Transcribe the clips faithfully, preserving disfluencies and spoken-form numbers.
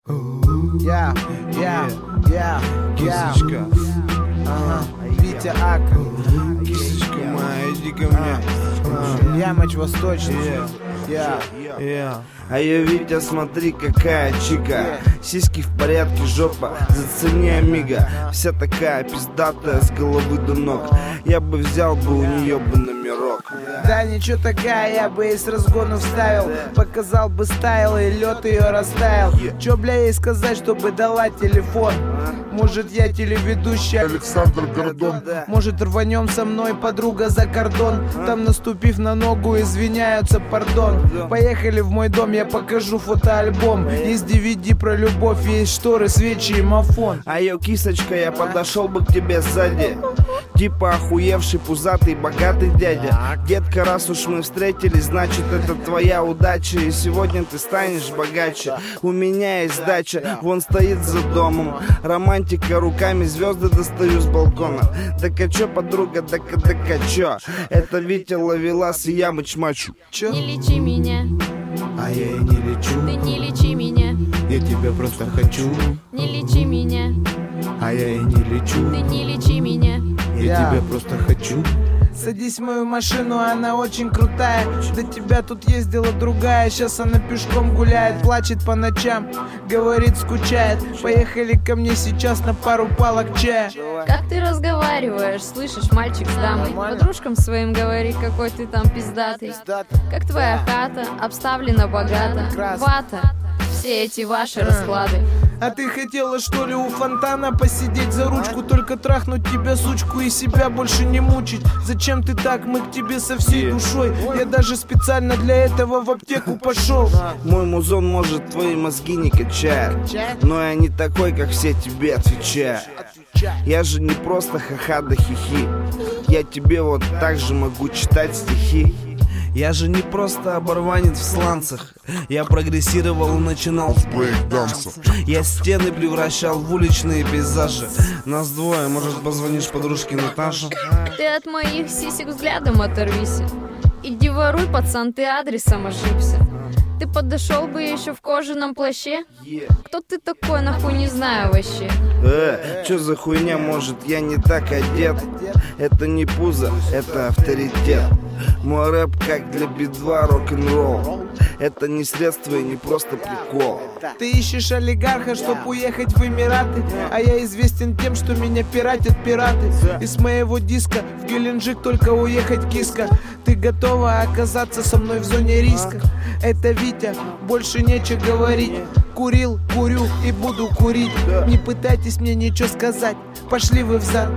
Я, я, я, я. Кисочка, Ага, Витя Ак. кисочка моя, иди ко мне. А, Ямыч Восточный. Я. Yeah. А я, Витя, смотри, какая чика. Сиськи в порядке, жопа, зацени, амиго. Вся такая пиздатая с головы до ног. Я бы взял бы у нее бы номерок. Да ничего такая, я бы ей с разгону вставил. Показал бы стайл и лед ее растаял. Чё, бля, ей сказать, чтобы дала телефон? Может, я телеведущий Александр Гордон. Может, рванем со мной, подруга, за кордон. Там, наступив на ногу, извиняются, пардон. Поехали в мой дом, я покажу фотоальбом. Есть ди ви ди про любовь, есть шторы, свечи и мафон. А я, кисочка, я подошел бы к тебе сзади. Типа охуевший, пузатый, богатый дядя. Детка, раз уж мы встретились, значит, это твоя удача. И сегодня ты станешь богаче. У меня есть дача, вон стоит за домом. Романтика, руками звезды достаю с балкона. Так а чё, подруга, так а так а чё? Это Витя Ловелас и Ямыч Мачу. Чё? Не лечи меня, А я и не лечу, ты не лечи меня, я тебя просто хочу. не лечи меня, А я и не лечу, ты не лечи меня. Я. тебя просто хочу. Садись в мою машину, она очень крутая. До тебя тут ездила другая. Сейчас она пешком гуляет, плачет по ночам, говорит, скучает. Поехали ко мне сейчас на пару палок чая. Как ты разговариваешь, слышишь, мальчик с дамой? Подружкам своим говори, какой ты там пиздатый. Как твоя хата, обставлена богато. Вата, все эти ваши расклады. А ты хотела, что ли, у фонтана посидеть за ручку? Только трахнуть тебя, сучку, и себя больше не мучить. Зачем ты так? Мы к тебе со всей душой. Я даже специально для этого в аптеку пошел. Мой музон, может, твои мозги не качает, но я не такой, как все, тебе отвечаю. Я же не просто ха-ха да хихи. Я тебе вот так же могу читать стихи. Я же не просто оборванец в сланцах. Я прогрессировал и начинал с брейк-дансов. Я стены превращал в уличные пейзажи. Нас двое, может, позвонишь подружке Наташе? Ты от моих сисек взглядом оторвись. Иди воруй, пацан, ты адресом ошибся. Ты подошел бы еще в кожаном плаще? Кто ты такой, нахуй не знаю вообще. Э, чё за хуйня, может, я не так одет? Это не пузо, это авторитет. Мой рэп как для би два рок-н-ролл. Это не средство и не просто прикол. Ты ищешь олигарха, чтоб уехать в Эмираты. А я известен тем, что меня пиратят пираты. Из моего диска в Геленджик только уехать, киска. Ты готова оказаться со мной в зоне риска? Это Витя, больше нечего говорить. Курил, курю и буду курить. Не пытайтесь мне ничего сказать, пошли вы взад.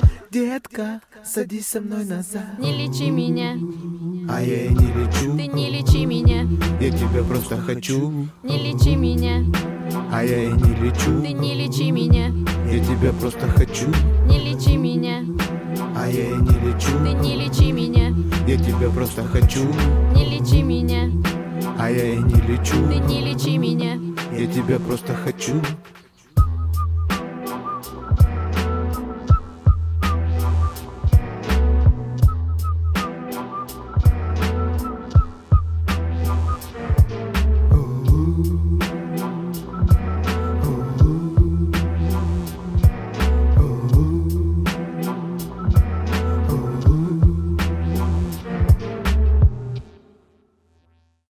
Детка, садись со мной назад. Не лечи меня, А я и не лечу, ты не лечи меня, я тебя просто хочу. не лечи меня, А я и не лечу, ты не лечи меня, я тебя просто хочу. не лечи меня, А я и не лечу, ты не лечи меня, я тебя просто хочу. не лечи меня, А я и не лечу, ты не лечи меня. я тебя просто хочу.